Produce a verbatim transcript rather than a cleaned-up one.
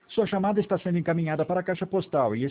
Sua chamada está sendo encaminhada para a caixa postal e